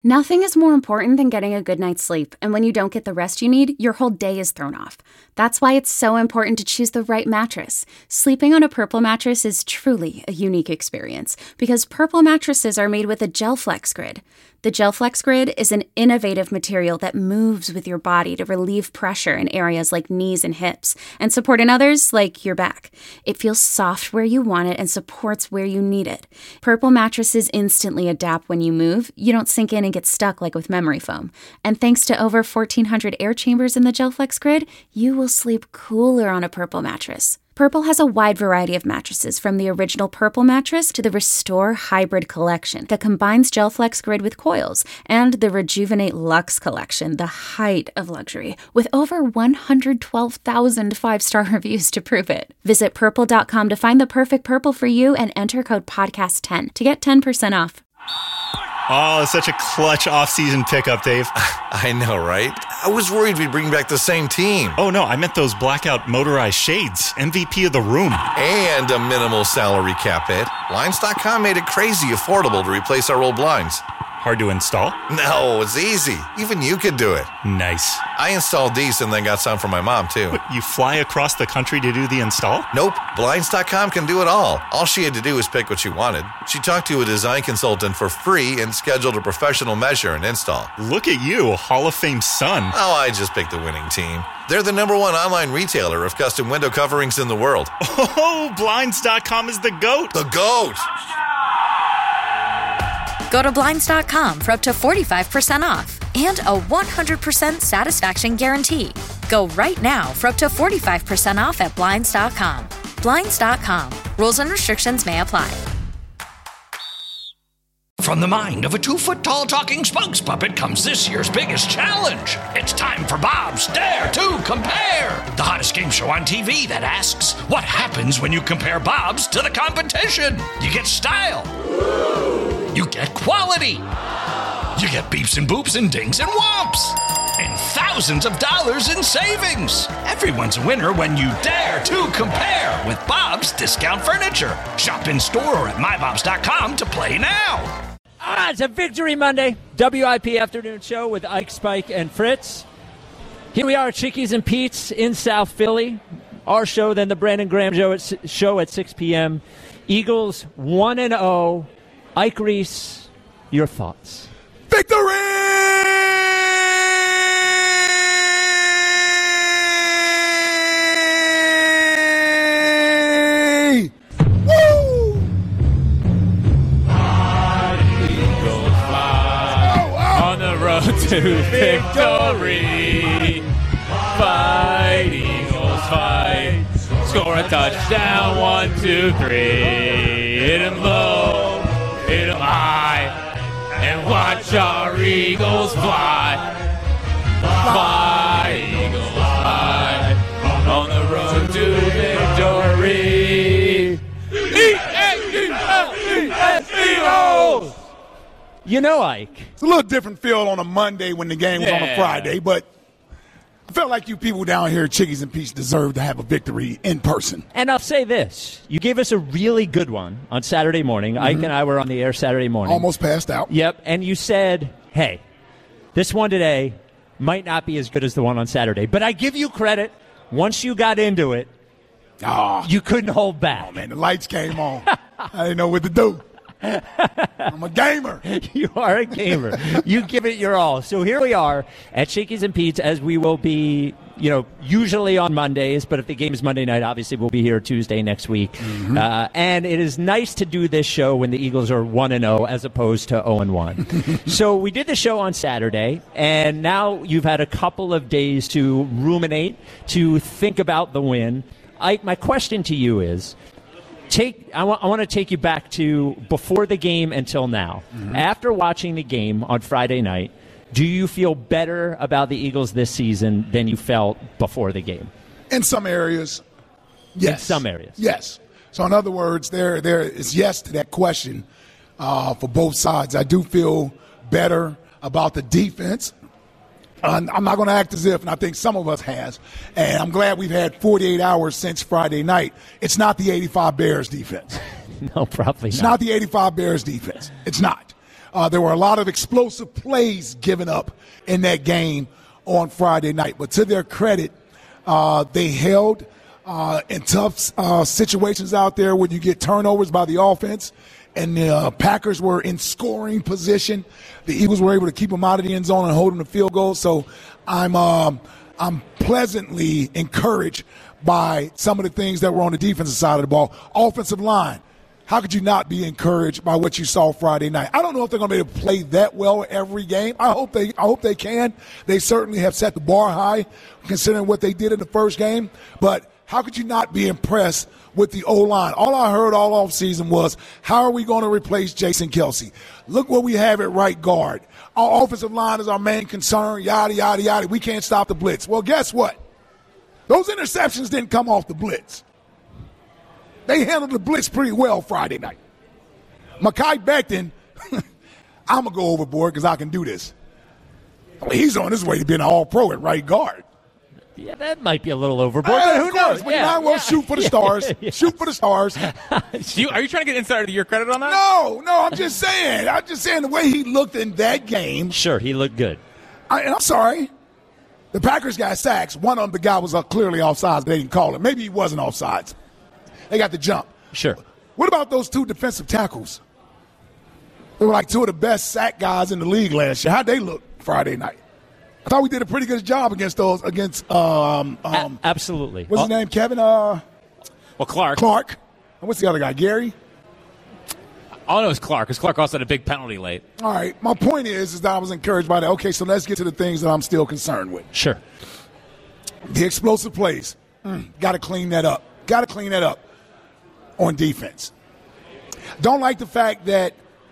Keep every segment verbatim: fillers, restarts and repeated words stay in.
Nothing is more important than getting a good night's sleep, and when you don't get the rest you need, your whole day is thrown off. That's why it's so important to choose the right mattress. Sleeping on a Purple mattress is truly a unique experience, because Purple mattresses are made with a GelFlex Grid. The GelFlex Grid is an innovative material that moves with your body to relieve pressure in areas like knees and hips, and support in others like your back. It feels soft where you want it and supports where you need it. Purple mattresses instantly adapt when you move. You don't sink in and get stuck like with memory foam. And thanks to over fourteen hundred air chambers in the GelFlex Grid, you will sleep cooler on a Purple mattress. Purple has a wide variety of mattresses, from the original Purple mattress to the Restore Hybrid collection that combines GelFlex Grid with coils, and the Rejuvenate Luxe collection, the height of luxury, with over one hundred twelve thousand five-star reviews to prove it. Visit purple dot com to find the perfect Purple for you and enter code podcast ten to get ten percent off. Oh, it's such a clutch off-season pickup, Dave. I know, right? I was worried we'd bring back the same team. Oh, no, I meant those blackout motorized shades. M V P of the room. And a minimal salary cap hit. Blinds dot com made it crazy affordable to replace our old blinds. Hard to install? No, it's easy. Even you could do it. Nice. I installed these and then got some for my mom, too. What, you fly across the country to do the install? Nope. Blinds dot com can do it all. All she had to do was pick what she wanted. She talked to a design consultant for free and scheduled a professional measure and install. Look at you, Hall of Fame son. Oh, I just picked the winning team. They're the number one online retailer of custom window coverings in the world. Oh, Blinds dot com is the GOAT. The GOAT! Go to Blinds dot com for up to forty-five percent off and a one hundred percent satisfaction guarantee. Go right now for up to forty-five percent off at Blinds dot com. Blinds dot com. Rules and restrictions may apply. From the mind of a two-foot-tall talking spokes puppet comes this year's biggest challenge. It's time for Bob's Dare to Compare, the hottest game show on T V that asks, what happens when you compare Bob's to the competition? You get style. You get quality. You get beeps and boops and dings and whomps. And thousands of dollars in savings. Everyone's a winner when you dare to compare with Bob's Discount Furniture. Shop in store or at my bobs dot com to play now. Ah, it's a Victory Monday. W I P Afternoon Show with Ike, Spike, and Fritz. Here we are at Chickies and Pete's in South Philly. Our show, then the Brandon Graham show at, show at six p.m. Eagles one and oh. Ike Reese, your thoughts. Victory! Woo! Eagles fly oh, oh. on the road to victory. Fight, Eagles, fight. Score a touchdown, one, two, three. Hit him low, hit him high, and watch our Eagles fly. Fly, Eagles, fly on the road to victory. E A G L E S, Eagles! You know, Ike. It's a little different feel on a Monday when the game was yeah. on a Friday, but I felt like you people down here at Chickies and Pete's deserve to have a victory in person. And I'll say this. You gave us a really good one on Saturday morning. Mm-hmm. Ike and I were on the air Saturday morning. Almost passed out. Yep. And you said, hey, this one today might not be as good as the one on Saturday. But I give you credit. Once you got into it, oh, you couldn't hold back. Oh, man, the lights came on. I didn't know what to do. I'm a gamer. You are a gamer. You give it your all. So here we are at Chickies and Pete's, as we will be, you know, usually on Mondays. But if the game is Monday night, obviously we'll be here Tuesday next week. Mm-hmm. Uh, and it is nice to do this show when the Eagles are one and oh as opposed to oh and one. So we did the show on Saturday, and now you've had a couple of days to ruminate, to think about the win. Ike, my question to you is, Take. I, wa- I want to take you back to before the game until now. Mm-hmm. After watching the game on Friday night, do you feel better about the Eagles this season than you felt before the game? In some areas, yes. In some areas. Yes. So in other words, there there is yes to that question uh, for both sides. I do feel better about the defense. I'm not going to act as if, and I think some of us has, and I'm glad we've had forty-eight hours since Friday night. It's not the eighty-five Bears defense. No, probably it's not. It's not the eighty-five Bears defense. It's not. Uh, there were a lot of explosive plays given up in that game on Friday night. But to their credit, uh, they held uh, in tough uh, situations out there when you get turnovers by the offense. And the uh, Packers were in scoring position. The Eagles were able to keep them out of the end zone and hold them to field goals. So I'm um, I'm pleasantly encouraged by some of the things that were on the defensive side of the ball. Offensive line, how could you not be encouraged by what you saw Friday night? I don't know if they're going to be able to play that well every game. I hope they I hope they can. They certainly have set the bar high considering what they did in the first game. But how could you not be impressed with the O-line? All I heard all offseason was, how are we going to replace Jason Kelce? Look what we have at right guard. Our offensive line is our main concern, yada, yada, yada. We can't stop the blitz. Well, guess what? Those interceptions didn't come off the blitz. They handled the blitz pretty well Friday night. Mekhi Becton, I'm going to go overboard because I can do this. I mean, he's on his way to being an all-pro at right guard. Yeah, that might be a little overboard. Hey, but who of course, knows? but Yeah, you might well yeah. shoot for the stars. Yeah. Shoot for the stars. Do you, are you trying to get insider of the year credit on that? No, no, I'm just saying. I'm just saying the way he looked in that game. Sure, he looked good. I, and I'm sorry. The Packers got sacks. One of them, the guy was uh, clearly offsides. They didn't call it. Maybe he wasn't offsides. They got the jump. Sure. What about those two defensive tackles? They were like two of the best sack guys in the league last year. How'd they look Friday night? I thought we did a pretty good job against those, against, um, um A- absolutely. what's his name, Kevin? Uh, Well, Clark. Clark. And what's the other guy, Gary? All I know is Clark, because Clark also had a big penalty late. All right. My point is, is that I was encouraged by that. Okay, so let's get to the things that I'm still concerned with. Sure. The explosive plays. Mm, got to clean that up. Got to clean that up on defense. Don't like the fact that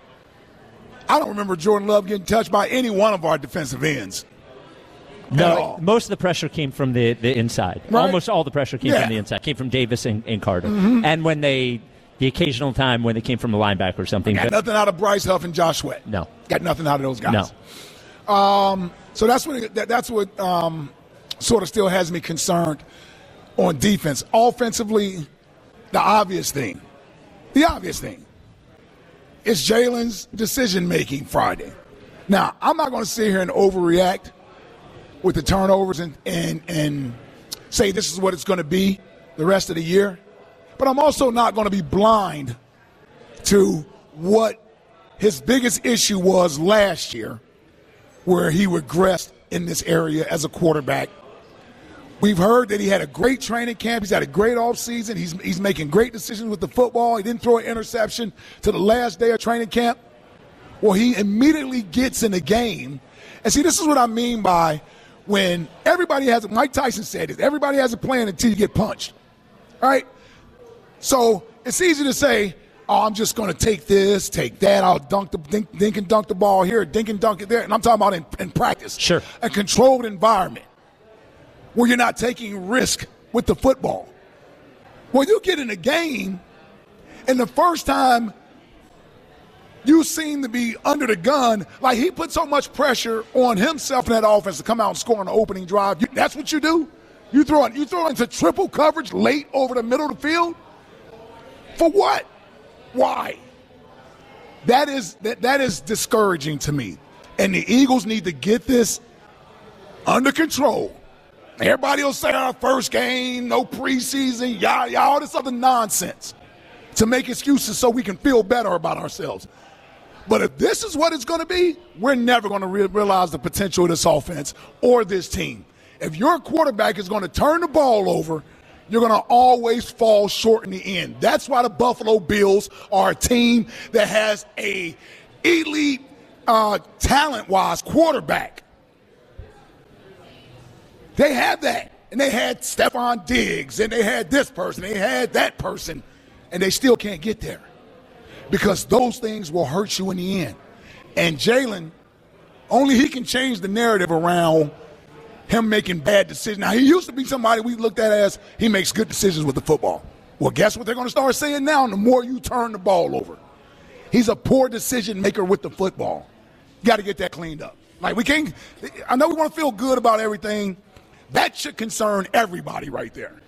I don't remember Jordan Love getting touched by any one of our defensive ends. No, most of the pressure came from the, the inside. Right. Almost all the pressure came Yeah. from the inside. Came from Davis and, and Carter. Mhm. And when they, the occasional time when they came from a linebacker or something. Got but- nothing out of Bryce Huff and Josh Sweat. No. Got nothing out of those guys. No. Um, so that's what that, that's what um, sort of still has me concerned on defense. Offensively, the obvious thing, the obvious thing is Jalen's decision-making Friday. Now, I'm not going to sit here and overreact with the turnovers and, and, and say this is what it's going to be the rest of the year, but I'm also not going to be blind to what his biggest issue was last year, where he regressed in this area as a quarterback. We've heard that he had a great training camp. He's had a great offseason. He's, he's making great decisions with the football. He didn't throw an interception to the last day of training camp. Well, he immediately gets in the game. And see, this is what I mean by when everybody has – Mike Tyson said this. Everybody has a plan until you get punched. All right? So it's easy to say, oh, I'm just going to take this, take that. I'll dunk the dink, dink and dunk the ball here, dink and dunk it there. And I'm talking about in, in practice. Sure. A controlled environment where you're not taking risk with the football. Well, you get in a game, and the first time you seem to be under the gun, like he put so much pressure on himself in that offense to come out and score on the opening drive. You, that's what you do? You throw it, you throw it into triple coverage late over the middle of the field? For what? Why? That is that that is discouraging to me. And the Eagles need to get this under control. Everybody will say our first game, no preseason, yada, yada, all this other nonsense to make excuses so we can feel better about ourselves. But if this is what it's going to be, we're never going to re- realize the potential of this offense or this team. If your quarterback is going to turn the ball over, you're going to always fall short in the end. That's why the Buffalo Bills are a team that has a elite, uh, talent-wise quarterback. They have that. And they had Stephon Diggs, and they had this person, they had that person, and they still can't get there. Because those things will hurt you in the end. And Jalen, only he can change the narrative around him making bad decisions. Now, he used to be somebody we looked at as he makes good decisions with the football. Well, guess what they're going to start saying now? The more you turn the ball over. He's a poor decision maker with the football. Got to get that cleaned up. Like, we can't – I know we want to feel good about everything. That should concern everybody right there.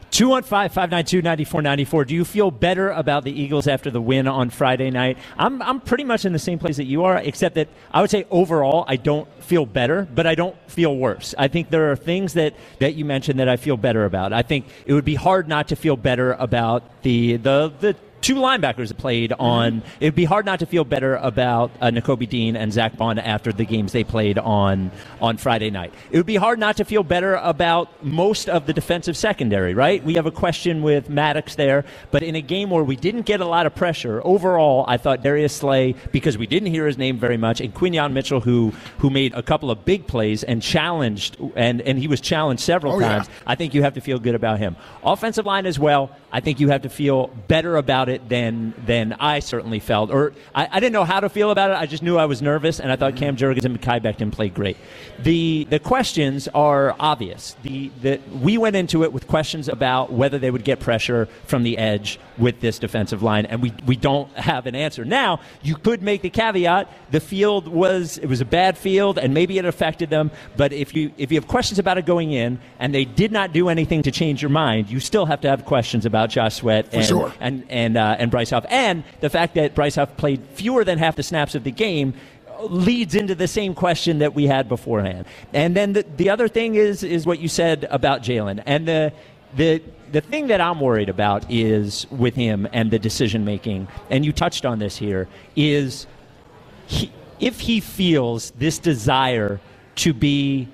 two one five, five nine two, nine four nine four. Do you feel better about the Eagles after the win on Friday night? I'm I'm pretty much in the same place that you are, except that I would say overall I don't feel better, but I don't feel worse. I think there are things that, that you mentioned that I feel better about. I think it would be hard not to feel better about the the the two linebackers that played on. It would be hard not to feel better about uh, Nakobe Dean and Zach Bond after the games they played on on Friday night. It would be hard not to feel better about most of the defensive secondary, right? We have a question with Maddox there, but in a game where we didn't get a lot of pressure, overall, I thought Darius Slay, because we didn't hear his name very much, and Quinyon Mitchell, who who made a couple of big plays and challenged, and, and he was challenged several oh, times. Yeah. I think you have to feel good about him. Offensive line as well, I think you have to feel better about it than than I certainly felt. Or I, I didn't know how to feel about it. I just knew I was nervous, and I thought Cam Jurgens and Mekhi Becton played great. The the questions are obvious. The, the we went into it with questions about whether they would get pressure from the edge with this defensive line, and we, we don't have an answer. Now, you could make the caveat, the field was it was a bad field, and maybe it affected them, but if you if you have questions about it going in, and they did not do anything to change your mind, you still have to have questions about Josh Sweat and sure. and and, uh, and Bryce Huff. And the fact that Bryce Huff played fewer than half the snaps of the game leads into the same question that we had beforehand. And then the, the other thing is is what you said about Jalen. And the the the thing that I'm worried about is with him and the decision making, and you touched on this here, is he, if he feels this desire to be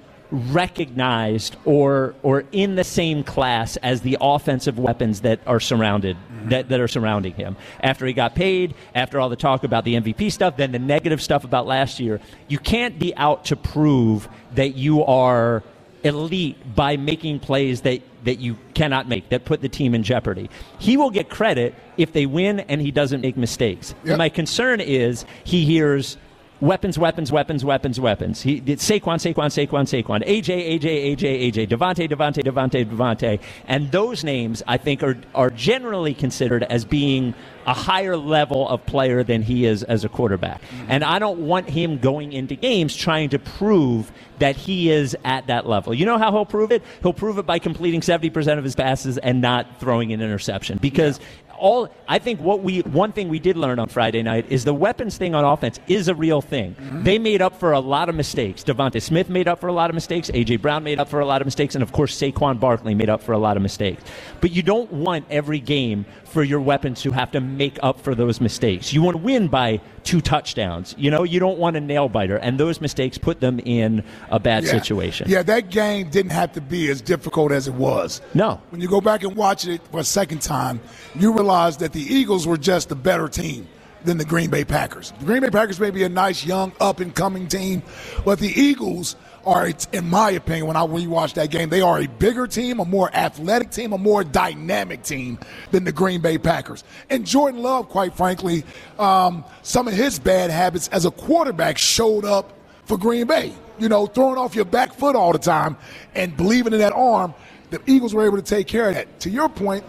recognized or or in the same class as the offensive weapons that are surrounded mm-hmm. that, that are surrounding him after he got paid, after all the talk about the M V P stuff, then the negative stuff about last year. You can't be out to prove that you are elite by making plays that that you cannot make, that put the team in jeopardy. He will get credit if they win and he doesn't make mistakes. Yep. My concern is he hears weapons, weapons, weapons, weapons, weapons. He did Saquon, Saquon, Saquon, Saquon, A J, A J, A J, A J, Devontae, Devontae, Devontae, Devontae. And those names, I think, are are generally considered as being a higher level of player than he is as a quarterback. Mm-hmm. And I don't want him going into games trying to prove that he is at that level. You know how he'll prove it? He'll prove it by completing seventy percent of his passes and not throwing an interception. Because yeah. All I think what we one thing we did learn on Friday night is the weapons thing on offense is a real thing. Mm-hmm. They made up for a lot of mistakes. Devontae Smith made up for a lot of mistakes. A J Brown made up for a lot of mistakes, and of course Saquon Barkley made up for a lot of mistakes. But you don't want every game for your weapons to have to make up for those mistakes. You want to win by two touchdowns. You know, you don't want a nail biter, and those mistakes put them in a bad yeah. situation. Yeah, that game didn't have to be as difficult as it was. No. When you go back and watch it for a second time, you realize that the Eagles were just a better team than the Green Bay Packers. The Green Bay Packers may be a nice, young, up-and-coming team, but the Eagles are, in my opinion, when I rewatch that game, they are a bigger team, a more athletic team, a more dynamic team than the Green Bay Packers. And Jordan Love, quite frankly, um, some of his bad habits as a quarterback showed up for Green Bay. You know, throwing off your back foot all the time and believing in that arm. The Eagles were able to take care of that. To your point,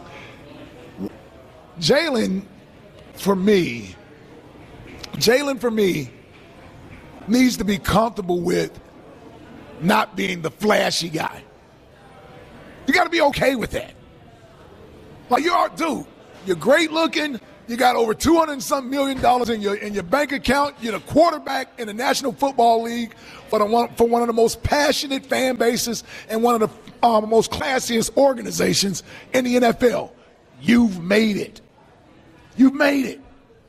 Jalen, for me, Jalen, for me, needs to be comfortable with not being the flashy guy. You got to be okay with that. Like, you are, dude, you're great looking. You got over two hundred and some million dollars in your in your bank account. You're the quarterback in the National Football League for the one for one of the most passionate fan bases and one of the um, most classiest organizations in the N F L. You've made it. You've made it.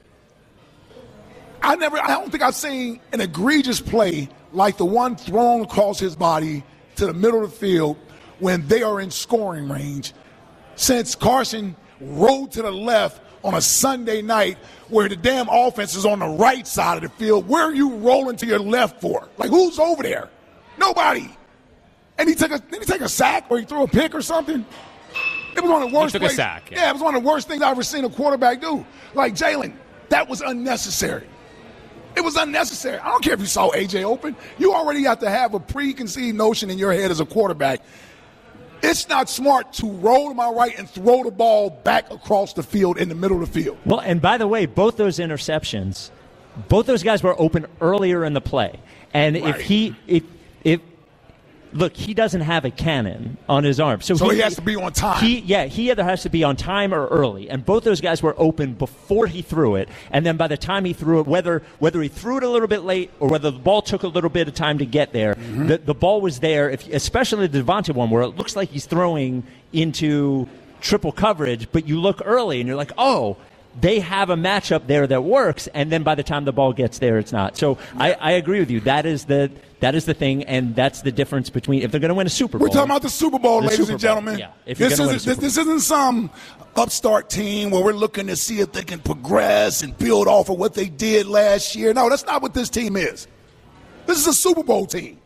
I never. I don't think I've seen an egregious play like the one thrown across his body to the middle of the field when they are in scoring range since Carson rolled to the left on a Sunday night where the damn offense is on the right side of the field. Where are you rolling to your left for? Like, who's over there? Nobody. And he took a did he take a sack or he threw a pick or something? It was one of the worst. He took plays. a sack. Yeah. yeah, it was one of the worst things I've ever seen a quarterback do. Like, Jalen, that was unnecessary. It was unnecessary. I don't care if you saw A J open. You already have to have a preconceived notion in your head as a quarterback. It's not smart to roll to my right and throw the ball back across the field in the middle of the field. Well, and by the way, both those interceptions, both those guys were open earlier in the play. And right. if he if if look, he doesn't have a cannon on his arm. So, so he, he has to be on time. He, yeah, he either has to be on time or early. And both those guys were open before he threw it. And then by the time he threw it, whether whether he threw it a little bit late or whether the ball took a little bit of time to get there, mm-hmm. the, the ball was there, if, especially the Devontae one where it looks like he's throwing into triple coverage, but you look early and you're like, oh, they have a matchup there that works, and then by the time the ball gets there, it's not. So I, I agree with you. That is the that is the thing, and that's the difference between if they're going to win a Super Bowl. We're talking about the Super Bowl, the ladies Super and gentlemen. Bowl. Yeah, if you're this, win a isn't, Super this, this isn't some upstart team where we're looking to see if they can progress and build off of what they did last year. No, that's not what this team is. This is a Super Bowl team,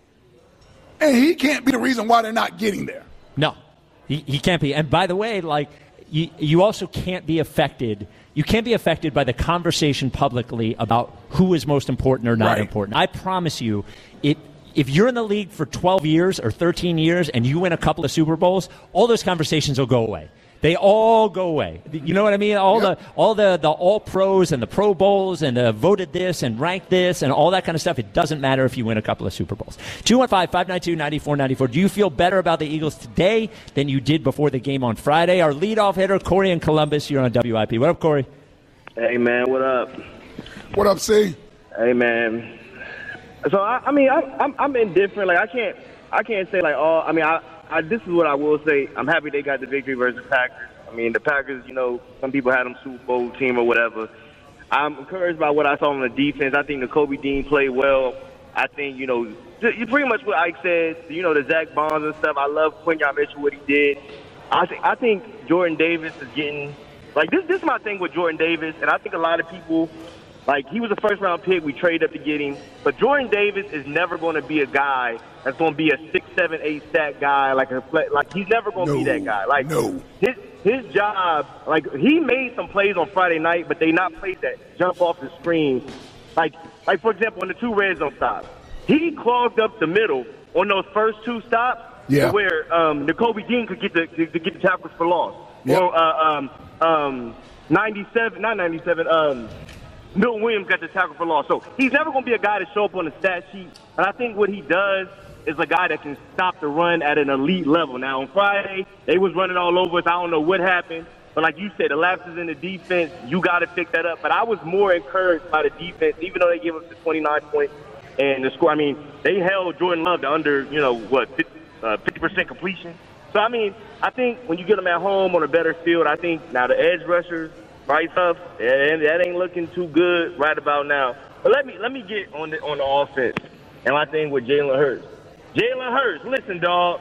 and he can't be the reason why they're not getting there. No, he, he can't be. And by the way, like you, you also can't be affected. You can't be affected by the conversation publicly about who is most important or not right. important. I promise you, it. If you're in the league for twelve years or thirteen years and you win a couple of Super Bowls, all those conversations will go away. They all go away. You know what I mean? All yep. the all the, the all pros and the Pro Bowls and uh, voted this and ranked this and all that kind of stuff. It doesn't matter if you win a couple of Super Bowls. two one five, five nine two, nine four nine four. Do you feel better about the Eagles today than you did before the game on Friday? Our leadoff hitter, Corey in Columbus. You're on W I P. What up, Corey? Hey, man. What up? What up, C? Hey, man. So I, I mean, I, I'm I'm indifferent. Like I can't I can't say like oh I mean I, I this is what I will say. I'm happy they got the victory versus the Packers. I mean the Packers, you know, some people had them Super Bowl team or whatever. I'm encouraged by what I saw on the defense. I think the Kobe Dean played well. I think you know you pretty much what Ike said. You know the Zach Bonds and stuff. I love Quinyon Mitchell what he did. I think I think Jordan Davis is getting like this. This is my thing with Jordan Davis, and I think a lot of people. Like, he was a first-round pick. We traded up to get him. But Jordan Davis is never going to be a guy that's going to be a six, seven, eight sack guy. Like, a, like he's never going to no, be that guy. Like, no. his his job, like, he made some plays on Friday night, but they not plays that jump off the screen. Like, like for example, on the two red zone stops, he clogged up the middle on those first two stops yeah. where um, Nakobe Dean could get the to, to get the tackles for loss. Yep. Or uh, um, um, ninety-seven, not ninety-seven, um, Milton Williams got the tackle for loss. So he's never going to be a guy to show up on the stat sheet. And I think what he does is a guy that can stop the run at an elite level. Now, on Friday, they was running all over us. I don't know what happened. But like you said, the lapses in the defense, you got to pick that up. But I was more encouraged by the defense, even though they gave us the twenty-nine points and the score. I mean, they held Jordan Love to under, you know, what, fifty percent completion. So, I mean, I think when you get them at home on a better field, I think now the edge rushers, right tough, and that ain't looking too good right about now. But let me let me get on the on the offense and my thing with Jalen Hurts. Jalen Hurts, listen, dog,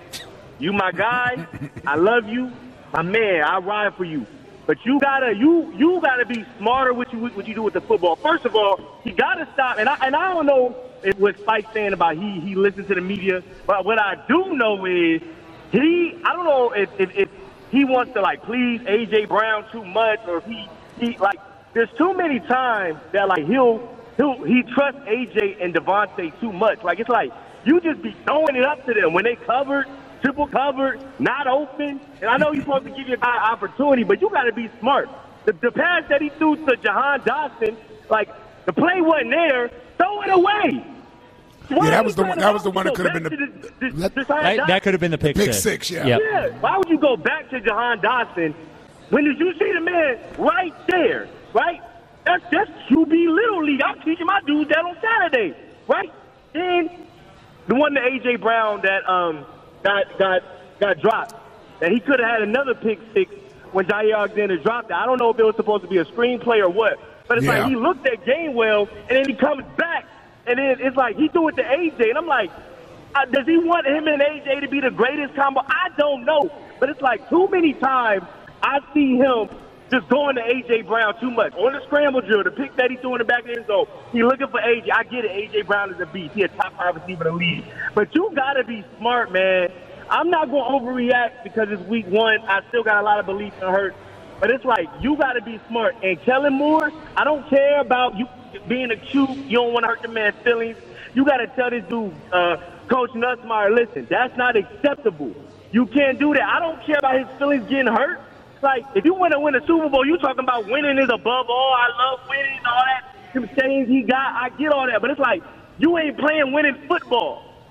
you my guy. I love you, my man. I ride for you, but you gotta you you gotta be smarter with you what you do with the football. First of all, you gotta stop. And I and I don't know if what Spike's saying about he he listens to the media, but what I do know is he. I don't know if if. if he wants to, like, please A J. Brown too much, or if he, he like, there's too many times that, like, he'll, he'll, he trusts A J and Devontae too much. Like, it's like, you just be throwing it up to them when they covered, triple covered, not open. And I know you're supposed to give your guy opportunity, but you got to be smart. The, the pass that he threw to Jahan Dotson, like, the play wasn't there, throw it away. Why yeah, that was the one. That was the one that could have been the. the, the, the that, that could have been the pick, pick six. six. Yeah. Yep. Yeah. Why would you go back to Jahan Dotson when did you see the man right there? Right. That's that's Q B Little League. I'm teaching my dudes that on Saturday. Right. Then the one to A J. Brown that um got got got dropped. That he could have had another pick six when Jair Alexander dropped it. I don't know if it was supposed to be a screenplay or what, but it's yeah. like he looked at Gainwell and then he comes back. And then it's like he threw it to A J, and I'm like, uh, does he want him and A J to be the greatest combo? I don't know. But it's like too many times I see him just going to A J. Brown too much. On the scramble drill, the pick that he threw in the back of the end zone, he looking for A J. I get it, A J. Brown is a beast. He a top five receiver in the league. But you got to be smart, man. I'm not going to overreact because it's week one. I still got a lot of belief in Hurts. But it's like you got to be smart. And Kellen Moore, I don't care about you being a cute. You don't want to hurt the man's feelings. You got to tell this dude, uh, Coach Nussmeier, listen, that's not acceptable. You can't do that. I don't care about his feelings getting hurt. Like, if you want to win a Super Bowl, you talking about winning is above all. I love winning and all that. Them sayings he got, I get all that. But it's like, you ain't playing winning football.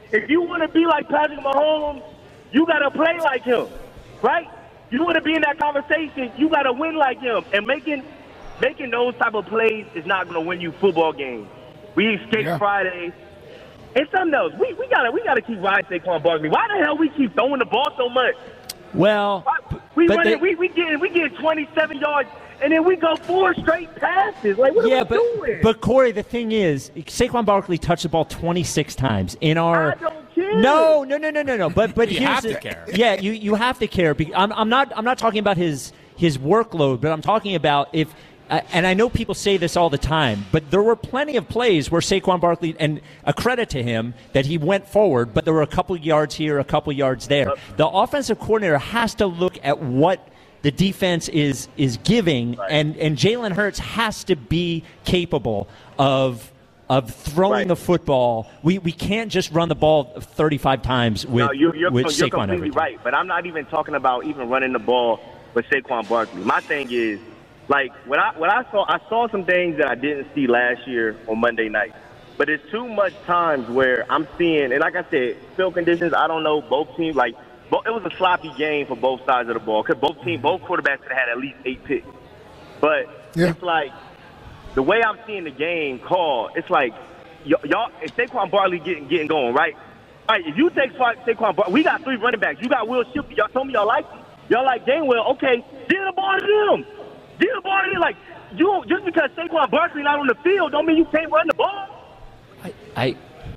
If you want to be like Patrick Mahomes, you got to play like him, right? You want to be in that conversation, you got to win like him. And making making those type of plays is not going to win you football games. We escape yeah. Fridays. And something else, we we gotta we gotta keep riding Saquon Barkley. Why the hell we keep throwing the ball so much? Well, Why, we but running, they, we we get we get twenty-seven yards. And then we go four straight passes. Like, what yeah, are we but, doing? But, Corey, the thing is, Saquon Barkley touched the ball twenty-six times in our. I don't care. No, no, no, no, no, no. But but you here's have the, to care. Yeah, you, you have to care. I'm I'm not I'm not talking about his his workload, but I'm talking about if. Uh, and I know people say this all the time, but there were plenty of plays where Saquon Barkley, and a credit to him that he went forward, but there were a couple yards here, a couple yards there. The offensive coordinator has to look at what the defense is is giving, right. and, and Jalen Hurts has to be capable of of throwing right. the football. We we can't just run the ball thirty-five times with, no, you're, you're, with you're Saquon completely every time. right, but I'm not even talking about even running the ball with Saquon Barkley. My thing is, like, when I when I saw I saw some things that I didn't see last year on Monday night, but it's too much times where I'm seeing, and like I said, field conditions, I don't know, both teams, like, it was a sloppy game for both sides of the ball because both teams, both quarterbacks had had at least eight picks. But yeah. it's like the way I'm seeing the game called, it's like y- y'all, if Saquon Barkley getting getting going, right? All right, if you take Saquon Barkley, we got three running backs. You got Will Shipley. Y'all told me y'all like him. Y'all like Gainwell. Okay, give the ball to them. Give the ball to them. Like, you, just because Saquon Barkley not on the field don't mean you can't run the ball. I. I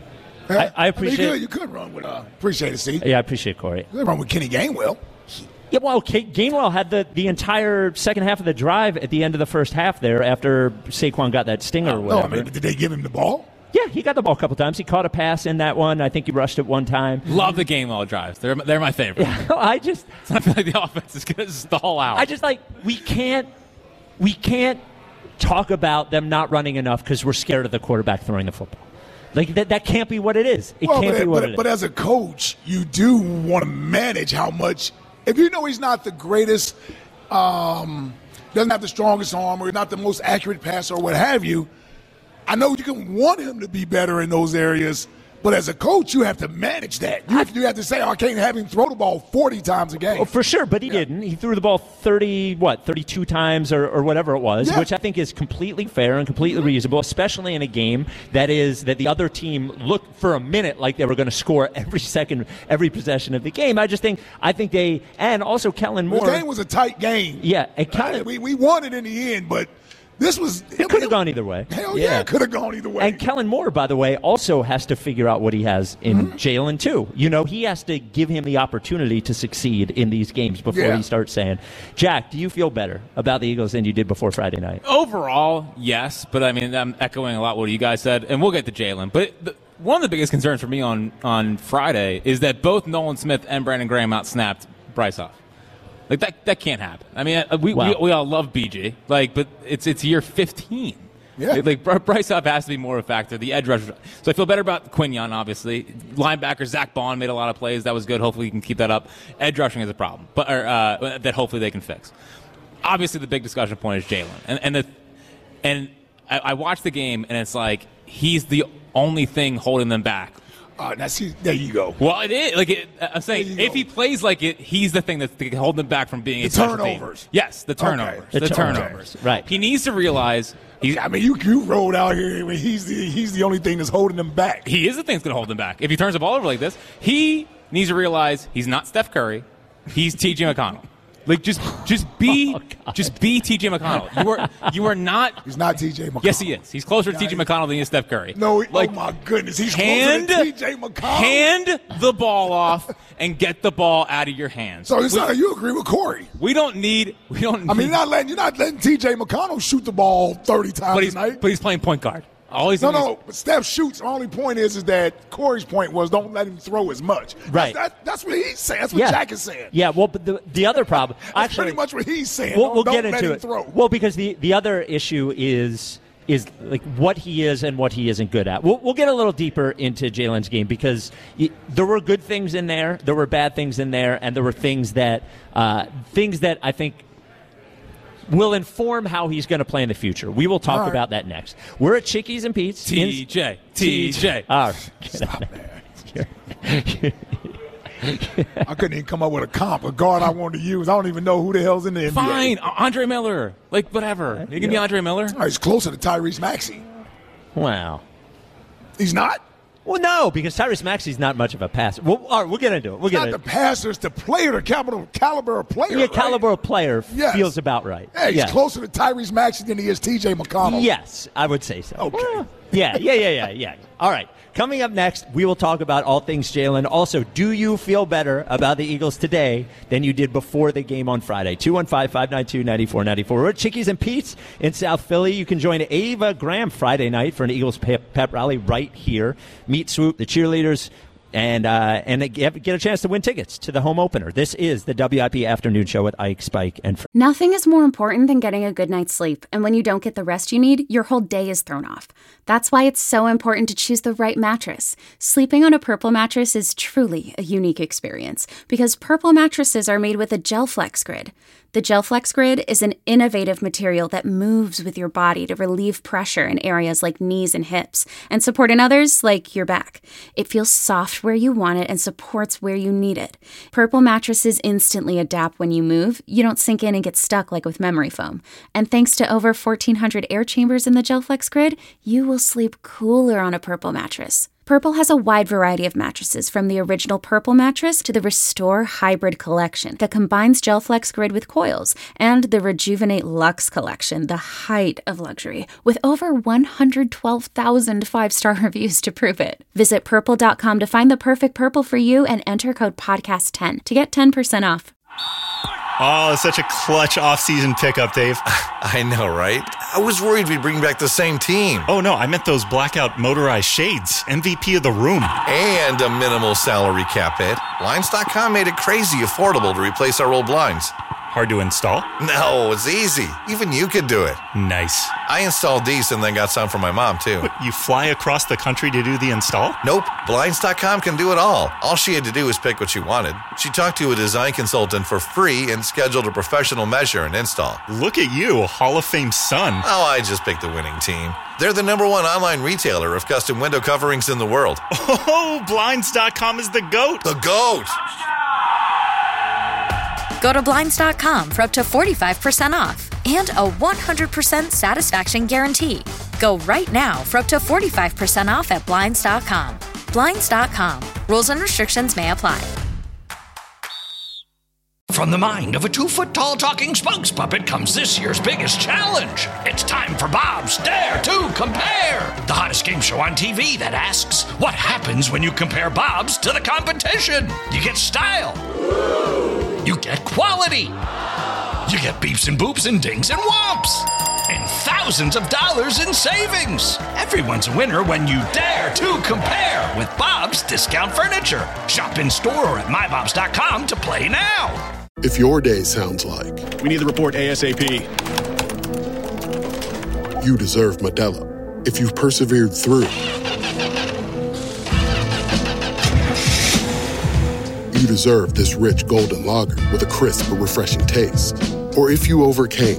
I, I appreciate. I mean, you, could, you could run with. Uh, appreciate it, Steve. Yeah, I appreciate Corey. You could run with Kenny Gainwell. Yeah, well, Gainwell had the, the entire second half of the drive at the end of the first half there after Saquon got that stinger. Uh, or whatever. No, I mean, did they give him the ball? Yeah, he got the ball a couple times. He caught a pass in that one. I think he rushed it one time. Love the Gainwell drives. They're they're my favorite. Yeah, I just I feel like the offense is going to stall out. I just like we can't we can't talk about them not running enough because we're scared of the quarterback throwing the football. Like, that, that can't be what it is. It well, can't but, be what but, it but is. as a coach, you do want to manage how much. If you know he's not the greatest, um, doesn't have the strongest arm, or not the most accurate passer, or what have you, I know you can want him to be better in those areas. But as a coach, you have to manage that. You have, you have to say, oh, I can't have him throw the ball forty times a game. Oh, for sure, but he yeah. didn't. He threw the ball thirty, what, thirty-two times or, or whatever it was, yeah. which I think is completely fair and completely mm-hmm. reasonable, especially in a game that is that the other team looked for a minute like they were going to score every second, every possession of the game. I just think, I think they, and also Kellen Moore. The game was a tight game. Yeah. And Kellen, uh, we, we won it in the end, but this was it could have gone either way. Hell yeah, yeah it could have gone either way. And Kellen Moore, by the way, also has to figure out what he has in mm-hmm. Jalen too. You know, he has to give him the opportunity to succeed in these games before yeah. he starts saying, Jack, do you feel better about the Eagles than you did before Friday night? Overall, yes, but I mean, I'm echoing a lot what you guys said, and we'll get to Jalen. But the, one of the biggest concerns for me on, on Friday is that both Nolan Smith and Brandon Graham out-snapped Bryce Huff. Like, that that can't happen. I mean, we, wow. we we all love B J, like, but it's it's year fifteen. Yeah. Like, like Bryce Huff has to be more of a factor. The edge rusher. So I feel better about Quinion, obviously. Linebacker Zach Bond made a lot of plays. That was good. Hopefully you can keep that up. Edge rushing is a problem, but or, uh, that hopefully they can fix. Obviously the big discussion point is Jalen. And and, the, and I, I watched the game, and it's like he's the only thing holding them back. Uh, now see, there you go. Well, it is. Like it, I'm saying, if go. he plays like it, he's the thing that's holding him back from being the a special turnovers. Team. Yes, the turnovers. Okay. The, the turnovers. Okay. Right. He needs to realize. Okay, I mean, you you rolled out here. I mean, he's the he's the only thing that's holding him back. He is the thing that's going to hold him back. If he turns the ball over like this, he needs to realize he's not Steph Curry. He's T J McConnell. Like, just just be oh, just be T J McConnell. You are you are not. He's not T J McConnell. Yes, he is. He's closer to T J McConnell than he is Steph Curry. No, like, oh my goodness, he's hand, closer to T J McConnell. Hand the ball off and get the ball out of your hands. So it's we, not, you agree with Corey? We don't need. We don't. Need, I mean, you're not letting you're not letting T J McConnell shoot the ball thirty times but he's, a night. But he's playing point guard. Always no, no. But Steph shoots. The only point is, is that Corey's point was don't let him throw as much. Right. That's, that, that's what he's saying. That's what yeah. Jack is saying. Yeah. Well, but the the other problem. that's actually, pretty much what he's saying. We'll, don't, we'll don't get let into him it. Throw. Well, because the the other issue is is like what he is and what he isn't good at. We'll we'll get a little deeper into Jalen's game because he, there were good things in there, there were bad things in there, and there were things that uh, things that I think will inform how he's going to play in the future. We will talk right. about that next. We're at Chickies and Pete's. T J. T J. All right. Stop there. I couldn't even come up with a comp, a guard I wanted to use. I don't even know who the hell's in the N B A. Fine, Andre Miller. Like, whatever. You give me Andre Miller? Oh, he's closer to Tyrese Maxey. Wow. He's not? Well, no, because Tyrese Maxey's not much of a passer. Well, all right, we'll get into it. We'll It's get not into the passer, it's the player, the capital caliber of player. Yeah, right? caliber of player Yes. feels about right. Yeah, he's yes. closer to Tyrese Maxey than he is T J McConnell. Yes, I would say so. Okay. Well, yeah, yeah, yeah, yeah, yeah. All right. Coming up next, we will talk about all things Jalen. Also, do you feel better about the Eagles today than you did before the game on Friday? two one five, five nine two, nine four nine four. We're at Chickies and Pete's in South Philly. You can join Ava Graham Friday night for an Eagles pep, pep rally right here. Meet Swoop, the cheerleaders, and uh, and get a chance to win tickets to the home opener. This is the W I P Afternoon Show with Ike, Spike, and Fred. Nothing is more important than getting a good night's sleep, and when you don't get the rest you need, your whole day is thrown off. That's why it's so important to choose the right mattress. Sleeping on a Purple mattress is truly a unique experience because Purple mattresses are made with a GelFlex grid. The GelFlex grid is an innovative material that moves with your body to relieve pressure in areas like knees and hips and support in others like your back. It feels soft where you want it and supports where you need it. Purple mattresses instantly adapt when you move. You don't sink in and get stuck like with memory foam. And thanks to over fourteen hundred air chambers in the GelFlex grid, you will sleep cooler on a Purple mattress. Purple has a wide variety of mattresses, from the original Purple mattress to the Restore Hybrid collection that combines GelFlex grid with coils, and the Rejuvenate Luxe collection, the height of luxury, with over one hundred twelve thousand five-star reviews to prove it. Visit purple dot com to find the perfect Purple for you and enter code podcast ten to get ten percent off. Oh, such a clutch off-season pickup, Dave. I know, right? I was worried we'd bring back the same team. Oh, no, I meant those blackout motorized shades. M V P of the room. And a minimal salary cap hit. Blinds dot com made it crazy affordable to replace our old blinds. Hard to install? No, it's easy. Even you could do it. Nice. I installed these and then got some for my mom, too. What, you fly across the country to do the install? Nope. Blinds dot com can do it all. All she had to do was pick what she wanted. She talked to a design consultant for free and scheduled a professional measure and install. Look at you, a Hall of Fame son. Oh, I just picked the winning team. They're the number one online retailer of custom window coverings in the world. Oh, Blinds dot com is the GOAT. The GOAT! Go to Blinds dot com for up to forty-five percent off and a one hundred percent satisfaction guarantee. Go right now for up to forty-five percent off at Blinds dot com. Blinds dot com. Rules and restrictions may apply. From the mind of a two-foot-tall talking spokes puppet comes this year's biggest challenge. It's time for Bob's Dare to Compare, the hottest game show on T V that asks, what happens when you compare Bob's to the competition? You get style. You get quality. You get beeps and boops and dings and whomps. And thousands of dollars in savings. Everyone's a winner when you dare to compare with Bob's Discount Furniture. Shop in store or at my bobs dot com to play now. If your day sounds like we need the report ASAP, you deserve Modelo. If you've persevered through, you deserve this rich golden lager with a crisp but refreshing taste. Or if you overcame,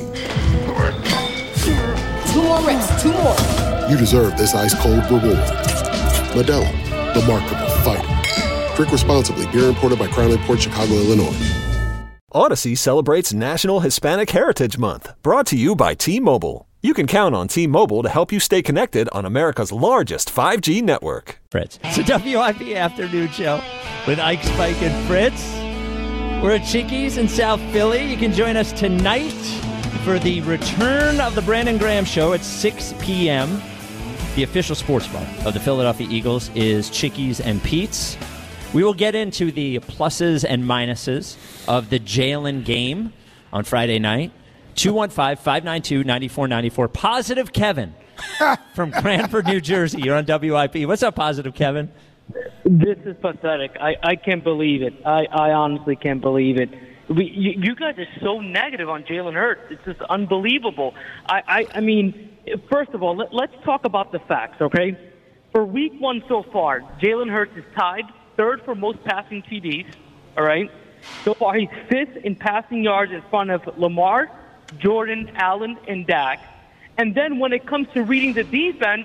two more reps, two more. You deserve this ice cold reward. Modelo, the mark of a fighter. Drink responsibly. Beer imported by Crown Imports, Chicago, Illinois. Odyssey celebrates National Hispanic Heritage Month, brought to you by T-Mobile. You can count on T-Mobile to help you stay connected on America's largest five G network. Fritz. It's a W I P Afternoon Show with Ike, Spike, and Fritz. We're at Chickies in South Philly. You can join us tonight for the return of the Brandon Graham Show at six p.m. The official sports bar of the Philadelphia Eagles is Chickies and Pete's. We will get into the pluses and minuses of the Jalen game on Friday night. two one five, five nine two, nine four nine four. Positive Kevin from Cranford, New Jersey. You're on W I P. What's up, Positive Kevin? This is pathetic. I, I can't believe it. I, I honestly can't believe it. We, you, you guys are so negative on Jalen Hurts. It's just unbelievable. I, I, I mean, first of all, let, let's talk about the facts, okay? For week one so far, Jalen Hurts is tied third for most passing T Ds, all right? So far, he's fifth in passing yards in front of Lamar, Jordan, Allen, and Dak. And then when it comes to reading the defense,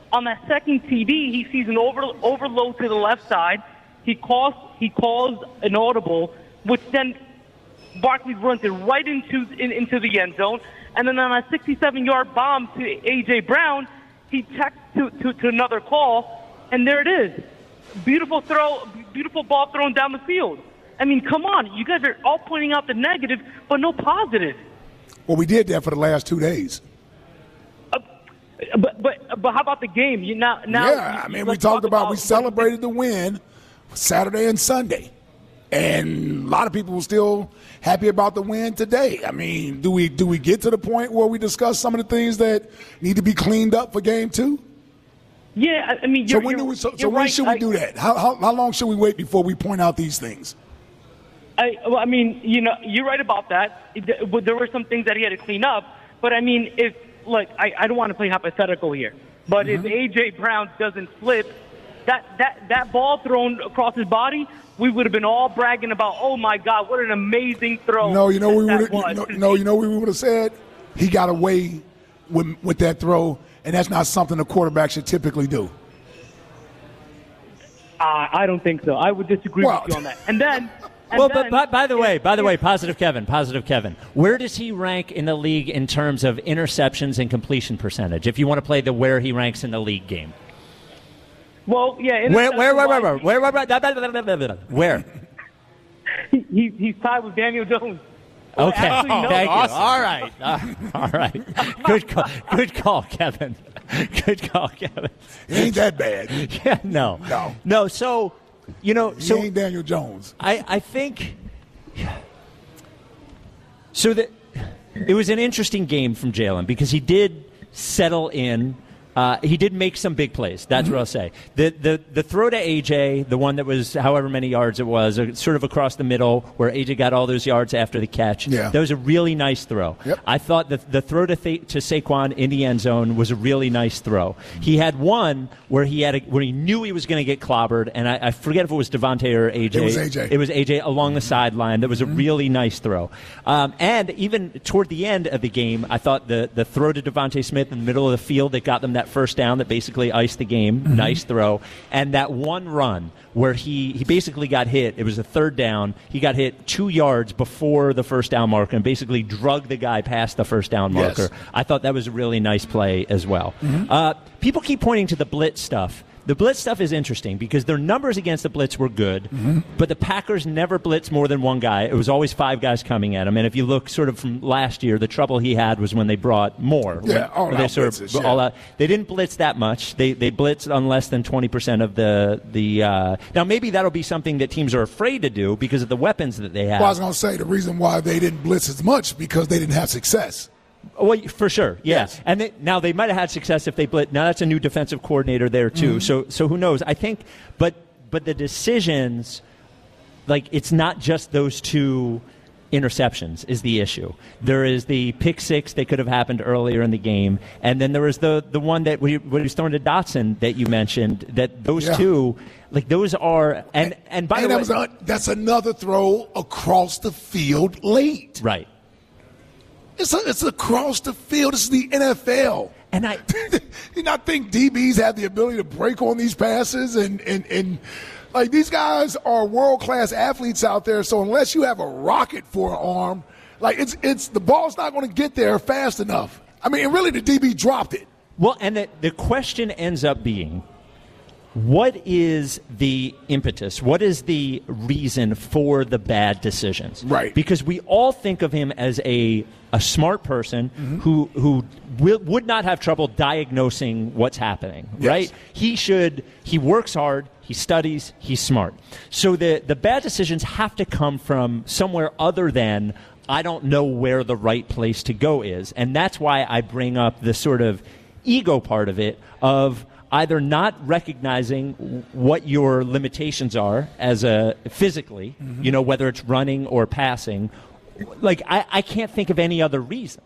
On that second T D, he sees an over, overload to the left side. He calls he calls an audible, which then Barkley runs it right into in, into the end zone. And then on a sixty-seven-yard bomb to A J. Brown, he checks to, to, to another call, and there it is. Beautiful throw, beautiful ball thrown down the field. I mean, come on. You guys are all pointing out the negative, but no positive. Well, we did that for the last two days. Uh, but but but how about the game? You now now. Yeah, I mean, we talked about, about we celebrated the win Saturday and Sunday, and a lot of people were still happy about the win today. I mean, do we do we get to the point where we discuss some of the things that need to be cleaned up for game two? Yeah, I mean, you're, so when do we? So, so when right. should we I, do that? How, how how long should we wait before we point out these things? I well, I mean, you know, you're right about that. There were some things that he had to clean up, but I mean, if look, I, I don't want to play hypothetical here, but mm-hmm. if A J. Brown doesn't flip, that that that ball thrown across his body, we would have been all bragging about, oh my God, what an amazing throw! No, you know we would. No, no, you know we would have said he got away with with that throw. And that's not something a quarterback should typically do. Uh, I don't think so. I would disagree well, with you on that. And then, and well, then, but by, by the way, by the way, positive Kevin, positive Kevin. Where does he rank in the league in terms of interceptions and completion percentage? If you want to play the where he ranks in the league game. Well, yeah. Where, where, where, where, where, where, where, where? He, he, he's tied with Daniel Jones. Okay, oh, no. thank Awesome. you. All right, uh, all right. Good call, good call, Kevin. Good call, Kevin. It ain't that bad. Yeah, no, no, no. So, you know, he so ain't Daniel Jones. I, I think. So that it was an interesting game from Jalen because he did settle in. Uh, he did make some big plays. That's mm-hmm. what I'll say. The, the the throw to A J, the one that was however many yards it was, uh, sort of across the middle, where A J got all those yards after the catch. Yeah. That was a really nice throw. Yep. I thought that the throw to Th- to Saquon in the end zone was a really nice throw. He had one where he had a, where he knew he was going to get clobbered, and I, I forget if it was Devontae or A J. It was A J. It was A J along the sideline. That was a mm-hmm. really nice throw. Um, and even toward the end of the game, I thought the the throw to Devontae Smith in the middle of the field that got them that first down that basically basically iced the game. Mm-hmm. Nice throw. And that one run where he, he basically got hit, it was a third down. He got hit two yards before the first down marker and basically drug the guy past the first down marker. Yes. I thought that was a really nice play as well. Mm-hmm. Uh, people keep pointing to the blitz stuff. The blitz stuff is interesting because their numbers against the blitz were good, mm-hmm. but the Packers never blitzed more than one guy. It was always five guys coming at him. And if you look sort of from last year, the trouble he had was when they brought more. Yeah, when, all when out they sort blitzes, of, yeah. all out. They didn't blitz that much. They they blitzed on less than twenty percent of the the. Uh, now maybe that'll be something that teams are afraid to do because of the weapons that they have. Well, I was going to say the reason why they didn't blitz as much because they didn't have success. Well, for sure, yeah. Yes. And they, now they might have had success if they blitz. Now that's a new defensive coordinator there too. Mm-hmm. So so who knows? I think, but but the decisions, like it's not just those two interceptions is the issue. There is the pick six that could have happened earlier in the game, and then there was the the one that we when he was thrown to Dotson that you mentioned. That those yeah. two, like those are, and and by and the that way, was a, that's another throw across the field late. Right. It's, a, it's across the field. It's the N F L. And I you not think D Bs have the ability to break on these passes? And, and, and like these guys are world-class athletes out there, so unless you have a rocket for an arm, like it's it's the ball's not going to get there fast enough. I mean, and really the D B dropped it. Well, and the, the question ends up being, what is the impetus? What is the reason for the bad decisions? Right. Because we all think of him as a a smart person mm-hmm. who who will, would not have trouble diagnosing what's happening, yes. right? He should. He works hard. He studies. He's smart. So the the bad decisions have to come from somewhere other than I don't know where the right place to go is, and that's why I bring up the sort of ego part of it of either not recognizing what your limitations are as a physically, mm-hmm. you know, whether it's running or passing. Like, I, I can't think of any other reason.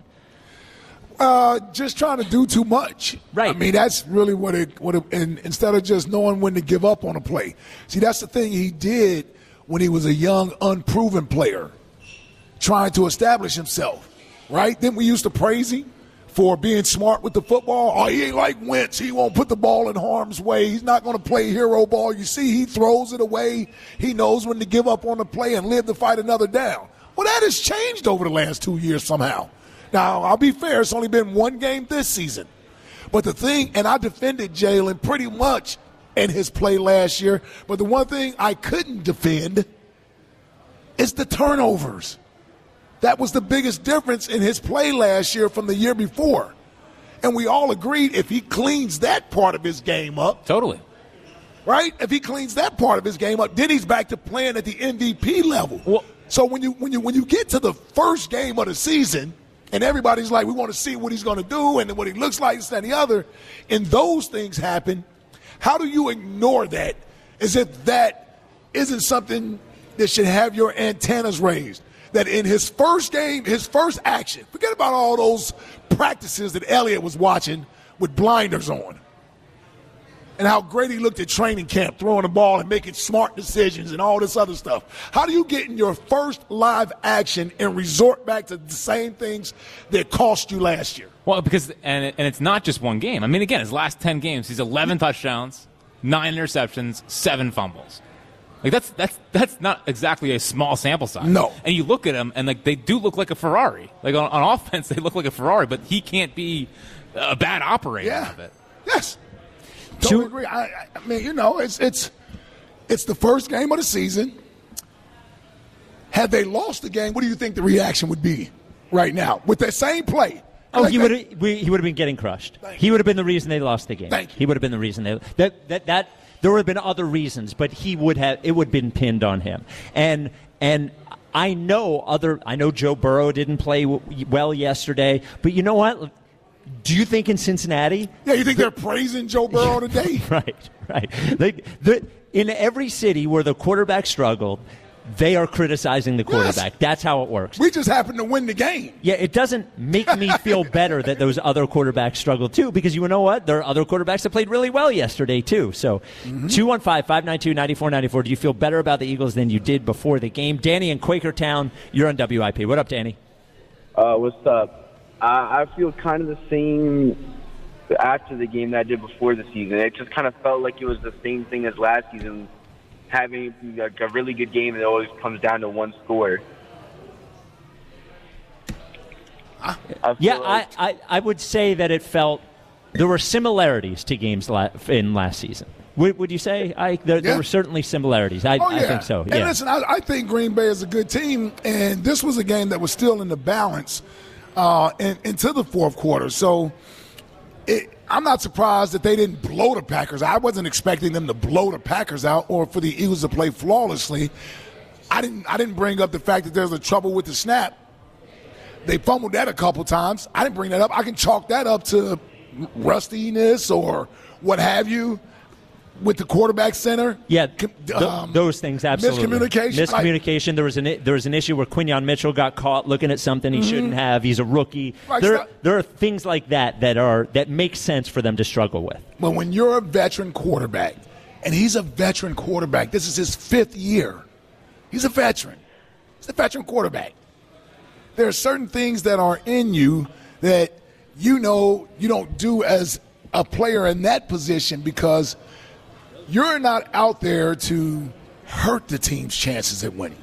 Uh, just trying to do too much. Right. I mean, that's really what it, what it and instead of just knowing when to give up on a play. See, that's the thing he did when he was a young, unproven player, trying to establish himself, right? Then we used to praise him for being smart with the football. Oh, he ain't like Wentz. He won't put the ball in harm's way. He's not going to play hero ball. You see, he throws it away. He knows when to give up on the play and live to fight another down. Well, that has changed over the last two years somehow. Now, I'll be fair. It's only been one game this season. But the thing, and I defended Jalen pretty much in his play last year, but the one thing I couldn't defend is the turnovers. That was the biggest difference in his play last year from the year before. And we all agreed if he cleans that part of his game up. Totally. Right? If he cleans that part of his game up, then he's back to playing at the M V P level. Well, so when you when you when you get to the first game of the season and everybody's like, we want to see what he's going to do and what he looks like, this and the other, and those things happen, how do you ignore that as if that isn't something that should have your antennas raised? That in his first game, his first action, forget about all those practices that Elliott was watching with blinders on and how great he looked at training camp, throwing the ball and making smart decisions and all this other stuff. How do you get in your first live action and resort back to the same things that cost you last year? Well, because and it, and it's not just one game. I mean, again, his last ten games, he's eleven touchdowns, nine interceptions, seven fumbles. Like that's that's that's not exactly a small sample size. No. And you look at him, and like they do look like a Ferrari. Like on, on offense, they look like a Ferrari, but he can't be a bad operator yeah. of it. Yes. Totally agree. I, I mean, you know, it's it's it's the first game of the season. Had they lost the game, what do you think the reaction would be right now with that same play? Oh, like he that, would he would have been getting crushed. He would have been the reason they lost the game. Thank you. He would have been the reason they that that that. There would have been other reasons, but he would have. It would have been pinned on him. And and I know other. I know Joe Burrow didn't play w- well yesterday, but you know what? Do you think in Cincinnati? Yeah, you think they're praising Joe Burrow today? Right, right. They, the, in every city where the quarterback struggled, they are criticizing the quarterback. Yes. That's how it works. We just happen to win the game. Yeah, it doesn't make me feel better that those other quarterbacks struggled too, because you know what? There are other quarterbacks that played really well yesterday too. So mm-hmm. two one five, five nine two, nine four nine four. Do you feel better about the Eagles than you did before the game? Danny in Quakertown, you're on W I P. What up, Danny? Uh, what's up? I, I feel kind of the same after the game that I did before the season. It just kind of felt like it was the same thing as last season. Having like a really good game, it always comes down to one score. I yeah, like I, I, I would say that it felt there were similarities to games la- in last season. Would, would you say? I, there, yeah. there were certainly similarities. I, oh, yeah. I think so. And yeah. listen, I, I think Green Bay is a good team, and this was a game that was still in the balance uh, in, into the fourth quarter. So it, I'm not surprised that they didn't blow the Packers. I wasn't expecting them to blow the Packers out or for the Eagles to play flawlessly. I didn't I didn't bring up the fact that there's a trouble with the snap. They fumbled that a couple times. I didn't bring that up. I can chalk that up to rustiness or what have you with the quarterback center. Yeah, th- um, those things, absolutely. Miscommunication. Miscommunication. Like, there was an there was an issue where Quinyon Mitchell got caught looking at something he mm-hmm. shouldn't have. He's a rookie. Like there, stuff. there are things like that that are that make sense for them to struggle with. But when you're a veteran quarterback, and he's a veteran quarterback, this is his fifth year. He's a veteran. He's a veteran quarterback. There are certain things that are in you that you know you don't do as a player in that position because you're not out there to hurt the team's chances at winning.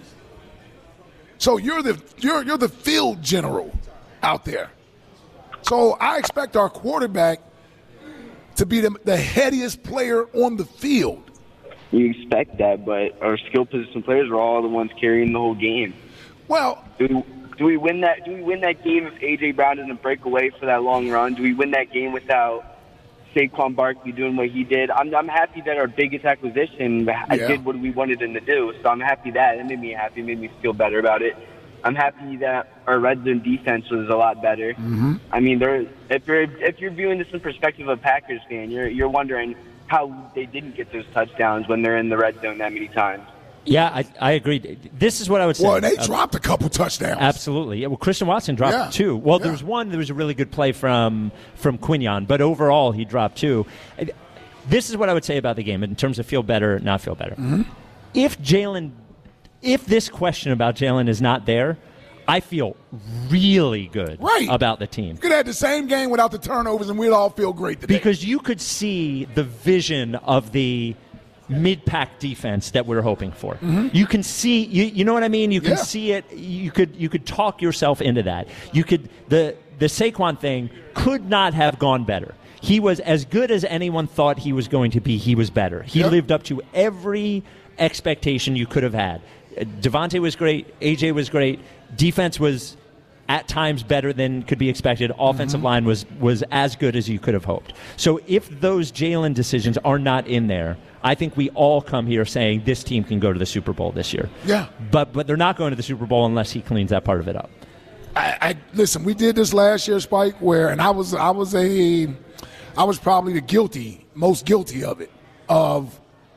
So you're the you're you're the field general out there. So I expect our quarterback to be the, the headiest player on the field. You expect that, but our skill position players are all the ones carrying the whole game. Well, do, do we win that? Do we win that game if A J Brown doesn't break away for that long run? Do we win that game without Saquon Barkley doing what he did? I'm I'm happy that our biggest acquisition yeah. did what we wanted him to do. So I'm happy that it made me happy, it made me feel better about it. I'm happy that our red zone defense was a lot better. Mm-hmm. I mean, there if you're if you're viewing this in perspective of a Packers fan, you're you're wondering how they didn't get those touchdowns when they're in the red zone that many times. Yeah, I, I agree. This is what I would say. Well, they uh, dropped a couple touchdowns. Absolutely. Yeah, well, Christian Watson dropped yeah. two. Well, yeah. there was one. There was a really good play from from Quinyon, but overall he dropped two. This is what I would say about the game in terms of feel better, not feel better. Mm-hmm. If Jalen, if this question about Jalen is not there, I feel really good right. about the team. You could have the same game without the turnovers, and we'd all feel great today. Because you could see the vision of the mid-pack defense that we're hoping for. Mm-hmm. You can see, you, you know what I mean? You can Yeah. see it. You could you could talk yourself into that. You could the the Saquon thing could not have gone better. He was as good as anyone thought he was going to be. He was better. He Yep. lived up to every expectation you could have had. Devontae was great. A J was great. Defense was at times better than could be expected. Offensive Mm-hmm. line was was as good as you could have hoped. So if those Jalen decisions are not in there, I think we all come here saying this team can go to the Super Bowl this year. Yeah. But but they're not going to the Super Bowl unless he cleans that part of it up. I, I listen. We did this last year, Spike, where and I was I was a I was probably the guilty, most guilty of it, of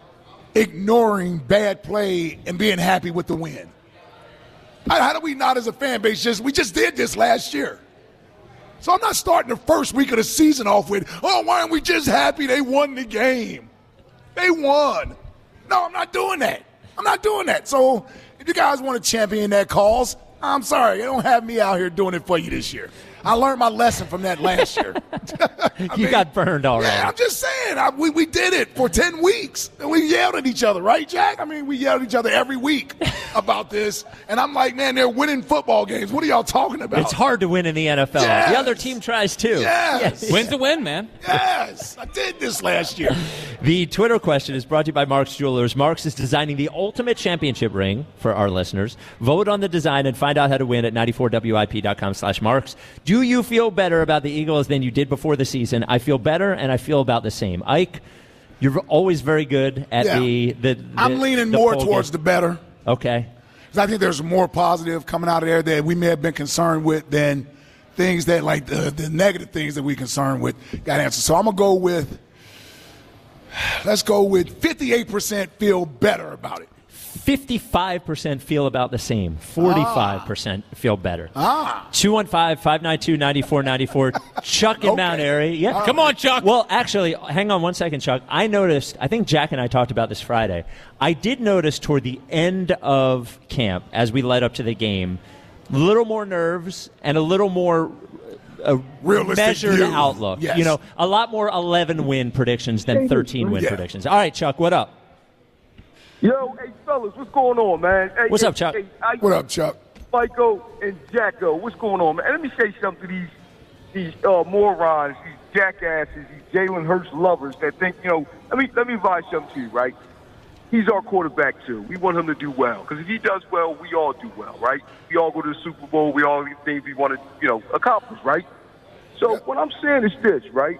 ignoring bad play and being happy with the win. How, how do we not, as a fan base, just we just did this last year? So I'm not starting the first week of the season off with, oh, why aren't we just happy they won the game? They won. No, I'm not doing that. I'm not doing that. So if you guys want to champion that cause, I'm sorry. You don't have me out here doing it for you this year. I learned my lesson from that last year. you mean, got burned already. Yeah, I'm just saying. I, we, we did it for ten weeks. And we yelled at each other, right, Jack? I mean, we yelled at each other every week about this. And I'm like, man, they're winning football games. What are y'all talking about? It's hard to win in the N F L. Yes. The other team tries too. Yes. yes. Win's a win, man. Yes. I did this last year. The Twitter question is brought to you by Mark's Jewelers. Mark's is designing the ultimate championship ring for our listeners. Vote on the design and find out how to win at ninety-four W I P dot com slash Marks. Do you feel better about the Eagles than you did before the season? I feel better, and I feel about the same. Ike, you're always very good at Yeah. the, the, the. I'm leaning the more poll towards game. the better. Okay. Because I think there's more positive coming out of there that we may have been concerned with than things that, like, the, the negative things that we concerned with got answered. So I'm going to go with, let's go with fifty-eight percent feel better about it. fifty-five percent feel about the same. forty-five percent ah. feel better. Ah. two one five, five nine two, nine four nine four. Chuck in Okay. Mount Airy. Yeah. Come on, Chuck. Well, actually, hang on one second, Chuck. I noticed, I think Jack and I talked about this Friday. I did notice toward the end of camp, as we led up to the game, a little more nerves and a little more a Realistic measured view. outlook. Yes. You know, a lot more eleven-win predictions than thirteen-win Yeah. predictions. All right, Chuck, what up? Yo, hey, fellas, what's going on, man? Hey, What's hey, up, Chuck? Hey, I, What up, Chuck? Michael and Jacko, what's going on, man? And let me say something to these these uh, morons, these jackasses, these Jalen Hurts lovers that think, you know, let me let me advise something to you, right? He's our quarterback, too. We want him to do well. Because if he does well, we all do well, right? We all go to the Super Bowl. We all do things we want to, you know, accomplish, right? So what I'm saying is this, right?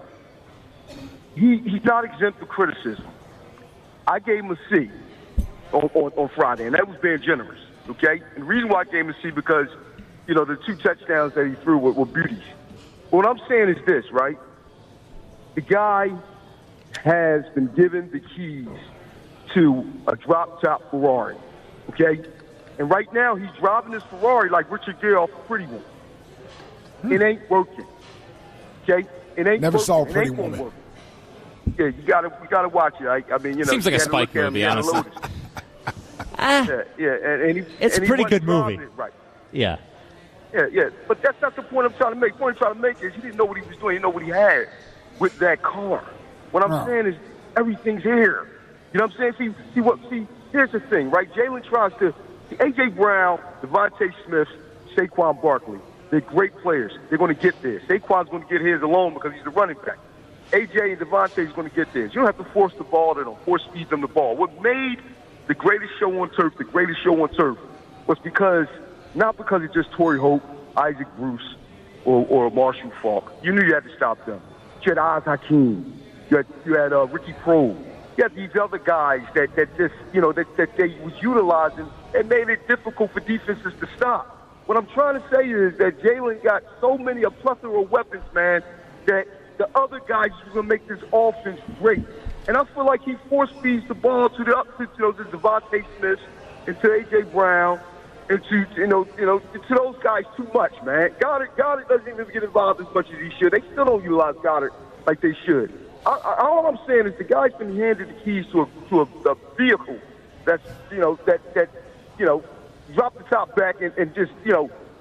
He He's not exempt from criticism. I gave him a C on, on, on Friday, and that was being generous, okay? And the reason why I gave him a C because, you know, the two touchdowns that he threw were, were beauties. What I'm saying is this, right? The guy has been given the keys to a drop-top Ferrari, okay? And right now he's driving this Ferrari like Richard Gere off of Pretty Woman. Hmm. It ain't working, okay? It ain't Never working. saw It Pretty ain't gonna Woman. work. Yeah, you gotta, you gotta watch it. I, I mean, you know, Seems like you a had to look Spike at him, movie, you had to honestly. load it. Ah, Yeah, yeah, and, and he, It's and a he pretty wasn't good driving movie. it right. yeah. Yeah, yeah, but that's not the point I'm trying to make. The point I'm trying to make is he didn't know what he was doing. He didn't know what he had with that car. What I'm Huh. saying is everything's here. You know what I'm saying? See, see what? See, here's the thing, right? Jalen tries to. See, A J Brown, Devontae Smith, Saquon Barkley. They're great players. They're going to get there. Saquon's going to get his alone because he's the running back. A J and Devontae's going to get theirs. You don't have to force the ball to them, force feed them the ball. What made the greatest show on turf the greatest show on turf was because, not because it's just Torrey Hope, Isaac Bruce, or, or Marshall Falk. You knew you had to stop them. You had Oz Hakeem. You had, you had uh, Ricky Probe. You had these other guys that, that just, you know, that, that they was utilizing and made it difficult for defenses to stop. What I'm trying to say is that Jalen got so many, a plethora of weapons, man, that the other guys are going to make this offense great. And I feel like he force feeds the ball to the up to, you know, to Devontae Smith and to A J Brown and to, you know, you know, to those guys too much, man. Goddard, Goddard doesn't even get involved as much as he should. They still don't utilize Goddard like they should. I, I, all I'm saying is the guy's been handed the keys to a to a, a vehicle that's, you know, that that you know, drop the top back and, and just, you know,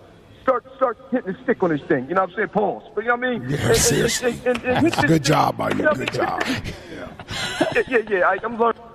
start start hitting the stick on this thing. You know what I'm saying? Pause. But you know what I mean? Yeah, and, seriously. And, and, and, and hit this Good thing. job by you. You know Good what I job. mean? Yeah, yeah, yeah. I, I'm learning.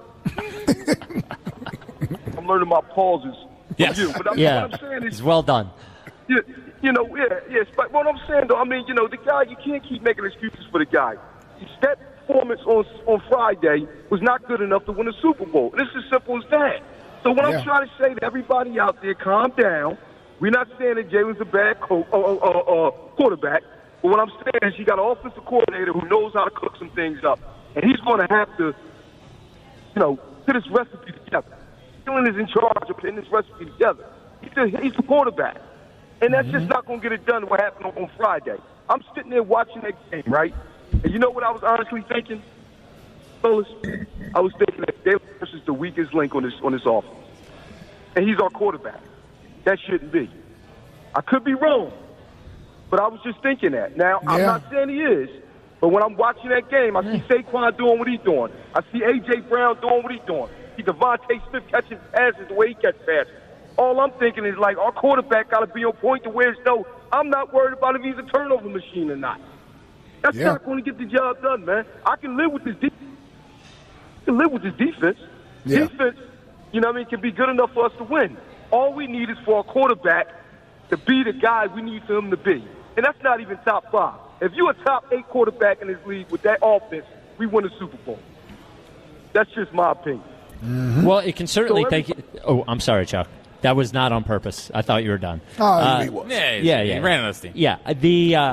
I'm learning my pauses from Yes. you. But I mean, Yeah. what I'm saying is, It's well done. you, you know, yeah, yes. But what I'm saying, though, I mean, you know, the guy, you can't keep making excuses for the guy. That performance on on Friday was not good enough to win a Super Bowl. And it's as simple as that. So what Yeah. I'm trying to say to everybody out there, calm down. We're not saying that Jalen's a bad co- uh, uh, uh, quarterback. But what I'm saying is you got an offensive coordinator who knows how to cook some things up. And he's going to have to, you know, put his recipe together. Jalen is in charge of putting this recipe together. He's a, he's the quarterback. And that's just not going to get it done what happened on, on Friday. I'm sitting there watching that game, right? And you know what I was honestly thinking, fellas? I was thinking that Jalen Hurts is the weakest link on this on this offense. And he's our quarterback. That shouldn't be. I could be wrong, but I was just thinking that. Now, I'm Yeah. not saying he is, but when I'm watching that game, I see Saquon doing what he's doing. I see A J. Brown doing what he's doing. See Devontae Smith catching passes the way he catches passes. All I'm thinking is, like, our quarterback got to be on point to where it's no, I'm not worried about if he's a turnover machine or not. That's Yeah. not going to get the job done, man. I can live with this defense. I can live with this defense. Yeah. Defense, you know what I mean, can be good enough for us to win. All we need is for a quarterback to be the guy we need for him to be. And that's not even top five. If you're a top eight quarterback in this league with that offense, we win the Super Bowl. That's just my opinion. Well, it can certainly So thank you. Oh, I'm sorry, Chuck. That was not on purpose. I thought you were done. Oh, Uh, he was. Yeah, Yeah, he yeah. ran on this team. Yeah, the uh,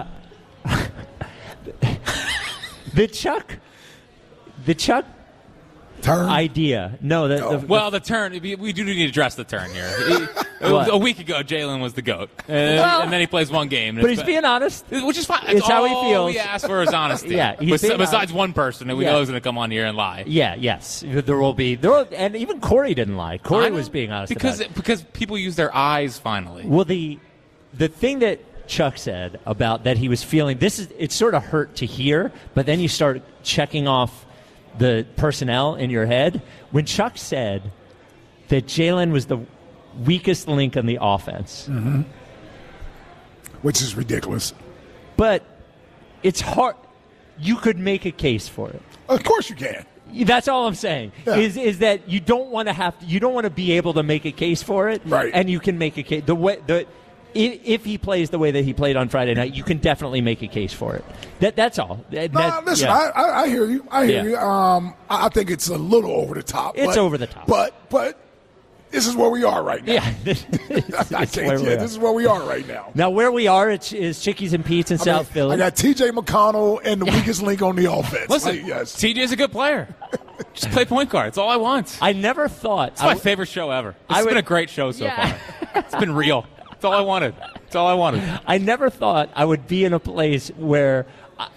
the Chuck, the Chuck Turn. idea. No, the, the Well, the turn, we we do need to address the turn here. He- What? a week ago, Jalen was the GOAT. And, Well- and then he plays one game. and but it's he's ba- being honest. Which is fine. It's That's how he all feels. we asked for is honesty. Yeah, he's Bes- being besides honest. one person that we Yeah. know is going to come on here and lie. Yeah, yes, there will be. There will, and even Corey didn't lie. Corey I know, was being honest because about it. because people use their eyes finally. Well, the the thing that Chuck said about that he was feeling this is it's sort of hurt to hear, but then you start checking off the personnel in your head. When Chuck said that Jalen was the weakest link in the offense, Mm-hmm. Which is ridiculous. but it's hard. You could make a case for it. Of course you can. That's all I'm saying. Yeah. Is is that you don't want to have to, you don't want to be able to make a case for it, Right. And you can make a case the way the if, if he plays the way that he played on Friday night, you can definitely make a case for it. That that's all. That, No, that- listen, yeah. I, I, I hear you. I hear Yeah. you. Um, I I think it's a little over the top. It's but- over the top. But but this is where we are right now. Yeah, I It's can't, where we yeah, are. this is where we are right now. Now where we are, it's is Chickies and Pete's in I South mean, Philly. I got T J McConnell and the weakest link on the offense. Listen, Like, yes. T J's a good player. Just play point guard. That's all I want. I never thought It's my I, favorite show ever. This I has would- been a great show so Yeah. far. It's been real. That's all I wanted. That's all I wanted. I never thought I would be in a place where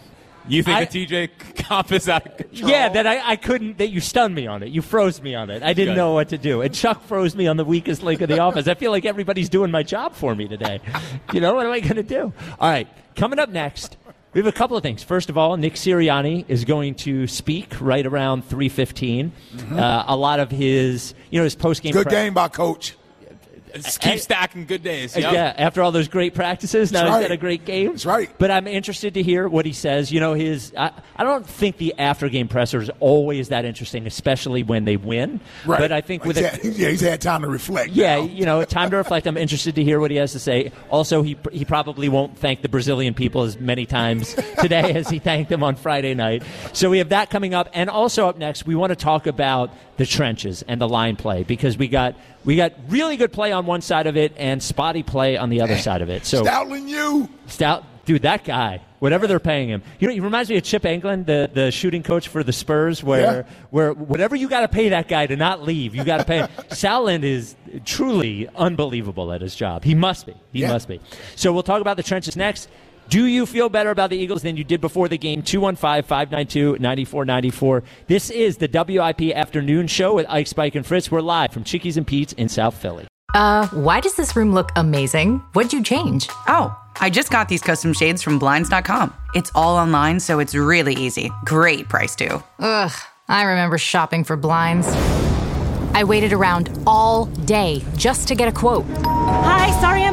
You think I- the T J comp is out of control? yeah, that I, I couldn't, that you stunned me on it. You froze me on it. I didn't Good. know what to do. And Chuck froze me on the weakest link of the offense. I feel like everybody's doing my job for me today. You know, what am I going to do? All right, coming up next, we have a couple of things. First of all, Nick Sirianni is going to speak right around three fifteen. Uh, a lot of his, you know, his post-game. Good pre- game by Coach. Just keep stacking good days. Uh, Yep. Yeah, after all those great practices, now That's he's right. got a great game. That's right. But I'm interested to hear what he says. You know, his I, I don't think the after game presser is always that interesting, especially when they win. Right. But I think with he's a, had, yeah, he's had time to reflect. yeah, now. you know, time to reflect. I'm interested to hear what he has to say. Also, he he probably won't thank the Brazilian people as many times today as he thanked them on Friday night. So we have that coming up, and also up next, we want to talk about the trenches and the line play because we got we got really good play on one side of it and spotty play on the other side of it. So Stoutland, you. Stout, dude, that guy, whatever they're paying him, you know, he reminds me of Chip Engelland, the, the shooting coach for the Spurs, where Yeah. where whatever you got to pay that guy to not leave, you got to pay him. Stoutland is truly unbelievable at his job. He must be. He Yeah. must be. So we'll talk about the trenches next. Do you feel better about the Eagles than you did before the game? two one five, five nine two, nine four nine four. This is the W I P Afternoon Show with Ike, Spike, and Fritz. We're live from Chickies and Pete's in South Philly. Uh, why does this room look amazing? What'd you change? Oh, I just got these custom shades from Blinds dot com. It's all online, so it's really easy. Great price, too. Ugh, I remember shopping for blinds. I waited around all day just to get a quote. Hi, sorry I'm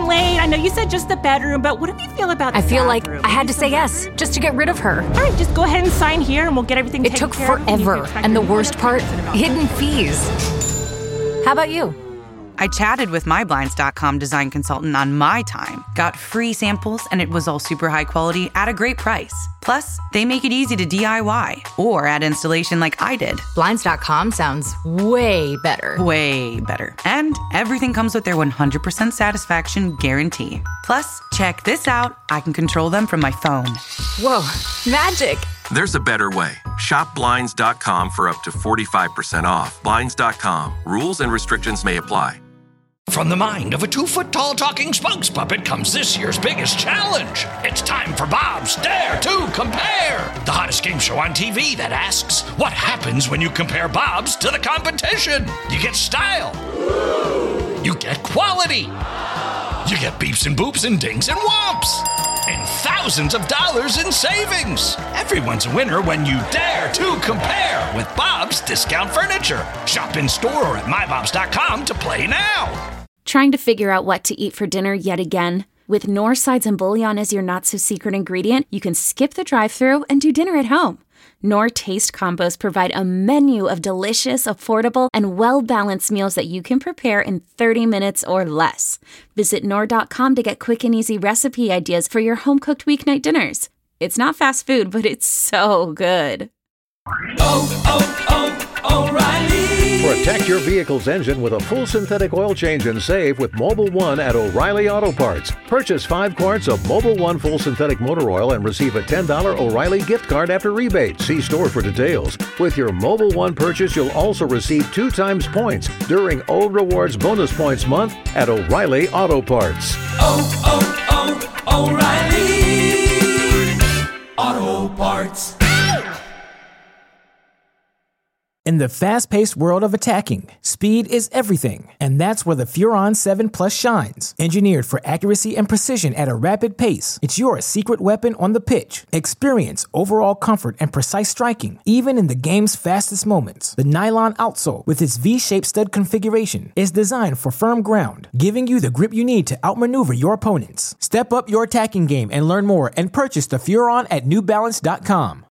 running late. I know you said just the bedroom, but what do you feel about the I feel bathroom? like I had to say yes, just to get rid of her. All right, just go ahead and sign here and we'll get everything It taken took care of. forever, and the worst part, hidden fees. How about you? I chatted with my Blinds dot com design consultant on my time, got free samples, and it was all super high quality at a great price. Plus, they make it easy to D I Y or add installation like I did. Blinds dot com sounds way better. Way better. And everything comes with their one hundred percent satisfaction guarantee. Plus, check this out. I can control them from my phone. Whoa, magic. There's a better way. Shop Blinds dot com for up to forty-five percent off. Blinds dot com. Rules and restrictions may apply. From the mind of a two-foot-tall talking spokes puppet comes this year's biggest challenge. It's time for Bob's Dare to Compare, the hottest game show on T V that asks, what happens when you compare Bob's to the competition? You get style. You get quality. You get beeps and boops and dings and whomps. And thousands of dollars in savings. Everyone's a winner when you dare to compare with Bob's Discount Furniture. Shop in store or at my bobs dot com to play now. Trying to figure out what to eat for dinner yet again? With Knorr sides and bouillon as your not-so-secret ingredient, you can skip the drive-thru and do dinner at home. Knorr Taste Combos provide a menu of delicious, affordable, and well-balanced meals that you can prepare in thirty minutes or less. Visit Knorr dot com to get quick and easy recipe ideas for your home-cooked weeknight dinners. It's not fast food, but it's so good. Oh, oh, oh, O'Reilly. Protect your vehicle's engine with a full synthetic oil change and save with Mobil one at O'Reilly Auto Parts. Purchase five quarts of Mobil one full synthetic motor oil and receive a ten dollars O'Reilly gift card after rebate. See store for details. With your Mobil one purchase, you'll also receive two times points during O Rewards Bonus Points Month at O'Reilly Auto Parts. Oh, oh, oh, O'Reilly Auto Parts. In the fast-paced world of attacking, speed is everything, and that's where the Furon seven Plus shines. Engineered for accuracy and precision at a rapid pace, it's your secret weapon on the pitch. Experience overall comfort and precise striking, even in the game's fastest moments. The nylon outsole, with its V-shaped stud configuration, is designed for firm ground, giving you the grip you need to outmaneuver your opponents. Step up your attacking game and learn more and purchase the Furon at new balance dot com.